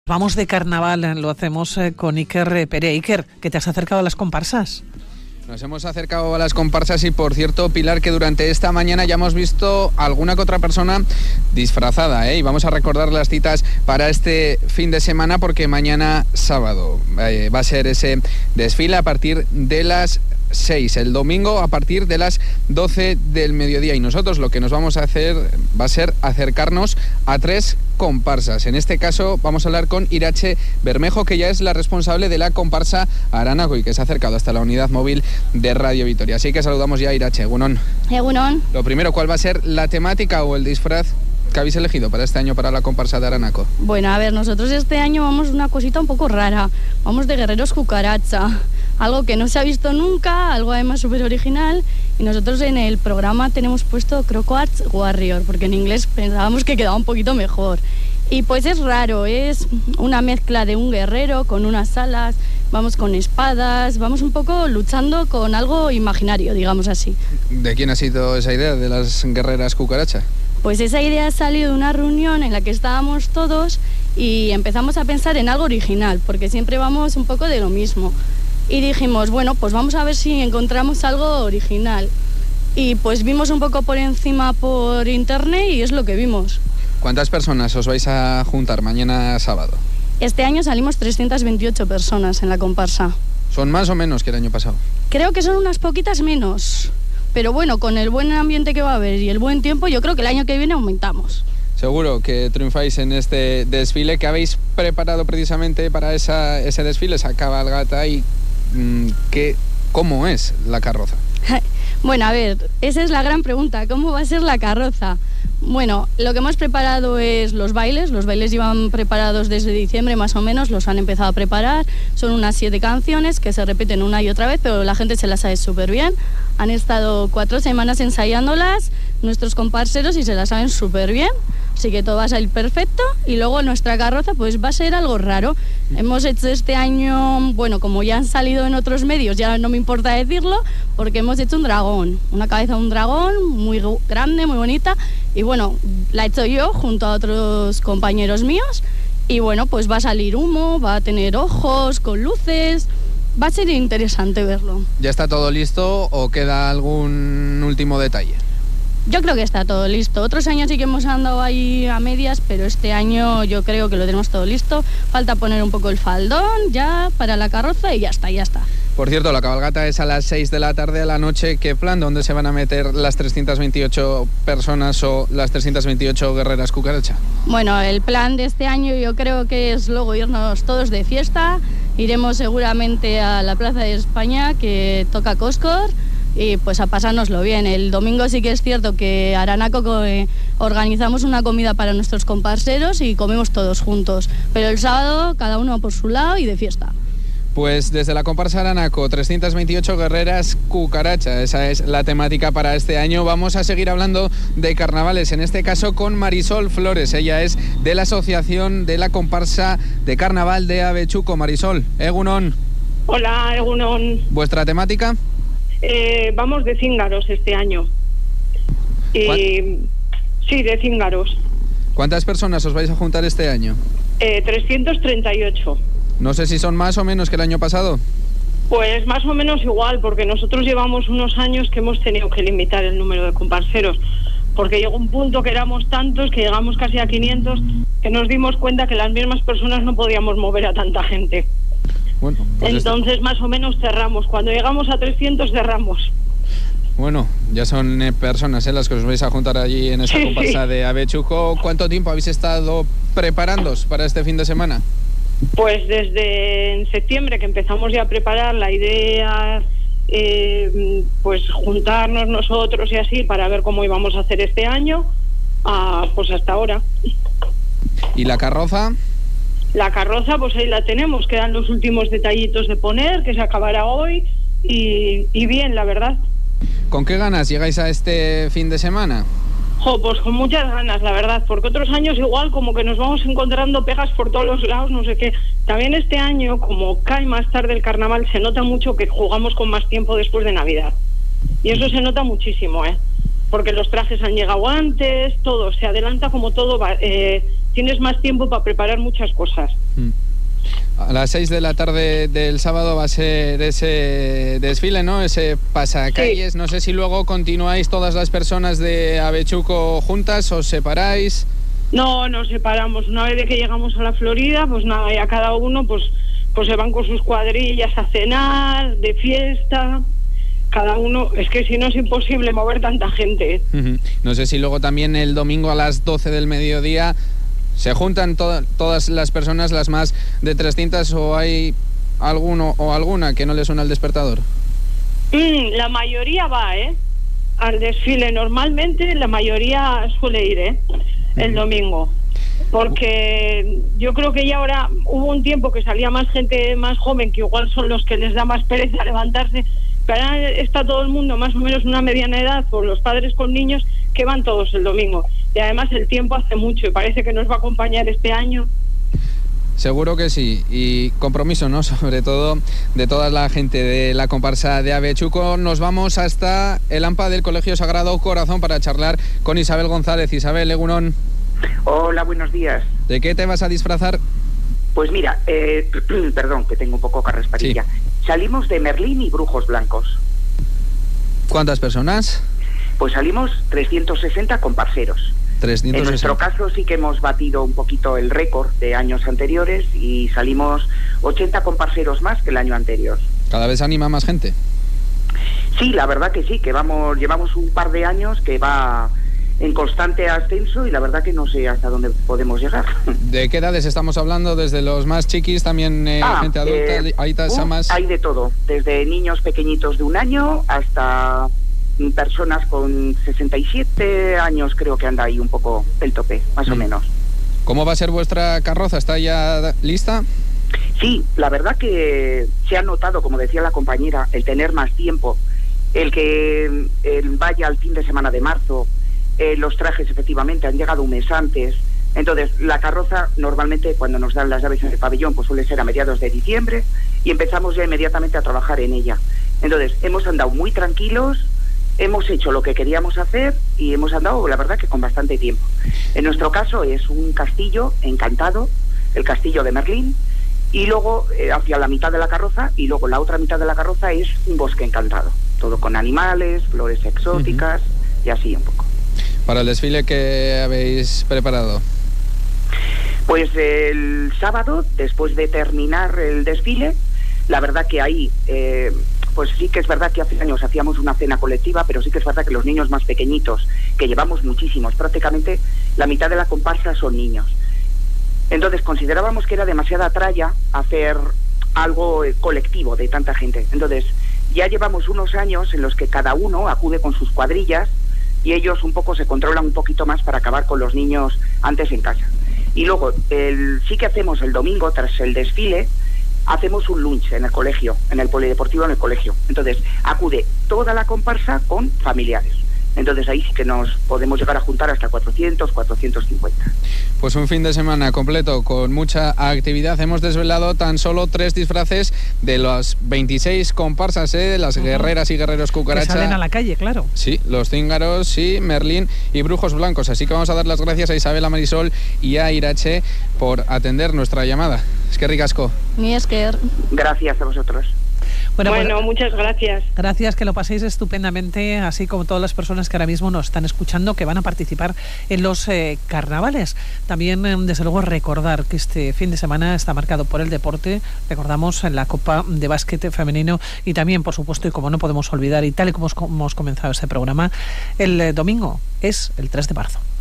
Vamos de carnaval, lo hacemos con Iker Pere. Iker, ¿que te has acercado a las comparsas? Nos hemos acercado a las comparsas y, por cierto, Pilar, que durante esta mañana ya hemos visto alguna que otra persona disfrazada, Y vamos a recordar las citas para este fin de semana porque mañana sábado va a ser ese desfile a partir de las 6, el domingo a partir de las 12 del mediodía, y nosotros lo que nos vamos a hacer va a ser acercarnos a 3 comparsas. En este caso vamos a hablar con Irache Bermejo, que ya es la responsable de la comparsa Aranaco y que se ha acercado hasta la unidad móvil de Radio Vitoria. Así que saludamos ya a Irache. Egunon. Egunon. Lo primero, ¿cuál va a ser la temática o el disfraz que habéis elegido para este año para la comparsa de Aranaco? Bueno, a ver, nosotros este año vamos una cosita un poco rara. Vamos de guerreros cucaracha. Algo que no se ha visto nunca, algo además súper original. Y nosotros en el programa tenemos puesto Crocoarts Warrior, porque en inglés pensábamos que quedaba un poquito mejor. Y pues es raro, es una mezcla de un guerrero con unas alas, vamos con espadas, vamos un poco luchando con algo imaginario, digamos así. ¿De quién ha sido esa idea de las guerreras cucaracha? Pues esa idea salió de una reunión en la que estábamos todos y empezamos a pensar en algo original, porque siempre vamos un poco de lo mismo. Y dijimos, bueno, pues vamos a ver si encontramos algo original. Y pues vimos un poco por encima por internet y es lo que vimos. ¿Cuántas personas os vais a juntar mañana sábado? Este año salimos 328 personas en la comparsa. ¿Son más o menos que el año pasado? Creo que son unas poquitas menos. Pero bueno, con el buen ambiente que va a haber y el buen tiempo, yo creo que el año que viene aumentamos. Seguro que triunfáis en este desfile que habéis preparado precisamente para ese desfile, esa cabalgata. Y ¿cómo es la carroza? Bueno, a ver, esa es la gran pregunta, ¿cómo va a ser la carroza? Bueno, lo que hemos preparado es los bailes llevan preparados desde diciembre más o menos, los han empezado a preparar, son unas 7 canciones que se repiten una y otra vez, pero la gente se las sabe súper bien, han estado 4 semanas ensayándolas, nuestros comparseros, y se las saben súper bien, así que todo va a salir perfecto. Y luego nuestra carroza pues va a ser algo raro. Hemos hecho este año, bueno, como ya han salido en otros medios, ya no me importa decirlo, porque hemos hecho un dragón, una cabeza de un dragón muy grande, muy bonita, y bueno, la he hecho yo junto a otros compañeros míos, y bueno, pues va a salir humo, va a tener ojos con luces, va a ser interesante verlo. ¿Ya está todo listo o queda algún último detalle? Yo creo que está todo listo. Otros años sí que hemos andado ahí a medias, pero este año yo creo que lo tenemos todo listo. Falta poner un poco el faldón ya para la carroza y ya está. Por cierto, la cabalgata es a las 6 de la tarde a la noche. ¿Qué plan? ¿Dónde se van a meter las 328 personas o las 328 guerreras cucaracha? Bueno, el plan de este año yo creo que es luego irnos todos de fiesta. Iremos seguramente a la Plaza de España, que toca Coscor, y pues a pasárnoslo bien. El domingo sí que es cierto que Aranaco organizamos una comida para nuestros comparseros y comemos todos juntos, pero el sábado cada uno por su lado y de fiesta. Pues desde la comparsa Aranaco, 328 guerreras cucaracha, esa es la temática para este año. Vamos a seguir hablando de carnavales, en este caso con Marisol Flores. Ella es de la asociación de la comparsa de carnaval de Avechuco. Marisol, egunon. Hola, egunon. ¿Vuestra temática? Vamos de cíngaros este año. Sí, de cíngaros. ¿Cuántas personas os vais a juntar este año? 338. No sé si son más o menos que el año pasado. Pues más o menos igual, porque nosotros llevamos unos años que hemos tenido que limitar el número de comparseros, porque llegó un punto que éramos tantos, que llegamos casi a 500, que nos dimos cuenta que las mismas personas no podíamos mover a tanta gente. Bueno, pues entonces más o menos cerramos. Cuando llegamos a 300 cerramos. Bueno, ya son personas las que os vais a juntar allí en esta comparsa de Avechuco. ¿Cuánto tiempo habéis estado preparándoos para este fin de semana? Pues desde en septiembre que empezamos ya a preparar la idea, pues juntarnos nosotros y así para ver cómo íbamos a hacer este año, pues hasta ahora. ¿Y la carroza? La carroza, pues ahí la tenemos, quedan los últimos detallitos de poner, que se acabará hoy, y bien, la verdad. ¿Con qué ganas llegáis a este fin de semana? Pues con muchas ganas, la verdad, porque otros años igual como que nos vamos encontrando pegas por todos los lados, no sé qué. También este año, como cae más tarde el carnaval, se nota mucho que jugamos con más tiempo después de Navidad. Y eso se nota muchísimo, porque los trajes han llegado antes, todo, se adelanta como todo tienes más tiempo para preparar muchas cosas. A las 6 de la tarde del sábado va a ser ese desfile, ¿no? Ese pasacalles. Sí. No sé si luego continuáis todas las personas de Avechuco juntas, ¿os separáis? No, nos separamos. Una vez de que llegamos a la Florida, pues nada, ya cada uno pues se van con sus cuadrillas a cenar, de fiesta. Cada uno, es que si no es imposible mover tanta gente. No sé si luego también el domingo a las 12 del mediodía se juntan todas las personas, las más de 300, o hay alguno o alguna que no le suena el despertador. La mayoría va, al desfile. Normalmente la mayoría suele ir, el domingo. Porque yo creo que ya ahora hubo un tiempo que salía más gente más joven, que igual son los que les da más pereza levantarse, pero ahora está todo el mundo más o menos una mediana edad, por los padres con niños, que van todos el domingo. Y además el tiempo hace mucho y parece que nos va a acompañar este año. Seguro que sí, y compromiso, ¿no? Sobre todo de toda la gente de la comparsa de Avechuco. Nos vamos hasta el AMPA del Colegio Sagrado Corazón para charlar con Isabel González. Isabel, egunon. Hola, buenos días. ¿De qué te vas a disfrazar? Pues mira, perdón, que tengo un poco carrasparilla. Sí. Salimos de Merlín y Brujos Blancos. ¿Cuántas personas? Pues salimos 360 comparseros. 360. En nuestro caso sí que hemos batido un poquito el récord de años anteriores y salimos 80 comparseros más que el año anterior. ¿Cada vez anima más gente? Sí, la verdad que sí, que llevamos un par de años que va en constante ascenso y la verdad que no sé hasta dónde podemos llegar. ¿De qué edades estamos hablando? ¿Desde los más chiquis, también gente adulta, aitas, amas? Hay de todo, desde niños pequeñitos de 1 año hasta personas con 67 años, creo que anda ahí un poco el tope, más o menos. ¿Cómo va a ser vuestra carroza? ¿Está ya lista? Sí, la verdad que se ha notado, como decía la compañera, el tener más tiempo, el que vaya al fin de semana de marzo. Los trajes efectivamente han llegado un mes antes. Entonces la carroza normalmente cuando nos dan las llaves en el pabellón pues suele ser a mediados de diciembre y empezamos ya inmediatamente a trabajar en ella. Entonces hemos andado muy tranquilos, hemos hecho lo que queríamos hacer y hemos andado la verdad que con bastante tiempo. En nuestro caso es un castillo encantado, el castillo de Merlín, y luego hacia la mitad de la carroza, y luego la otra mitad de la carroza es un bosque encantado, todo con animales, flores exóticas y así un poco. ¿Para el desfile qué habéis preparado? Pues el sábado, después de terminar el desfile, la verdad que ahí, pues sí que es verdad que hace años hacíamos una cena colectiva, pero sí que es verdad que los niños más pequeñitos, que llevamos muchísimos, prácticamente la mitad de la comparsa son niños. Entonces considerábamos que era demasiada tralla hacer algo colectivo de tanta gente. Entonces ya llevamos unos años en los que cada uno acude con sus cuadrillas, y ellos un poco se controlan un poquito más para acabar con los niños antes en casa. Y luego, sí que hacemos el domingo, tras el desfile, hacemos un lunch en el colegio, en el polideportivo en el colegio. Entonces, acude toda la comparsa con familiares. Entonces ahí sí que nos podemos llegar a juntar hasta 400, 450. Pues un fin de semana completo con mucha actividad. Hemos desvelado tan solo 3 disfraces de los 26 comparsas, las guerreras y guerreros cucaracha. Que salen a la calle, claro. Sí, los cíngaros, sí, Merlín y Brujos Blancos. Así que vamos a dar las gracias a Isabel, a Marisol y a Irache por atender nuestra llamada. Es que ricasco. Ni es que... Gracias a vosotros. Bueno, muchas gracias. Gracias, que lo paséis estupendamente, así como todas las personas que ahora mismo nos están escuchando, que van a participar en los carnavales. También, desde luego, recordar que este fin de semana está marcado por el deporte. Recordamos en la Copa de Básquet Femenino y también, por supuesto, y como no podemos olvidar, y tal y como hemos comenzado este programa, el domingo es el 3 de marzo.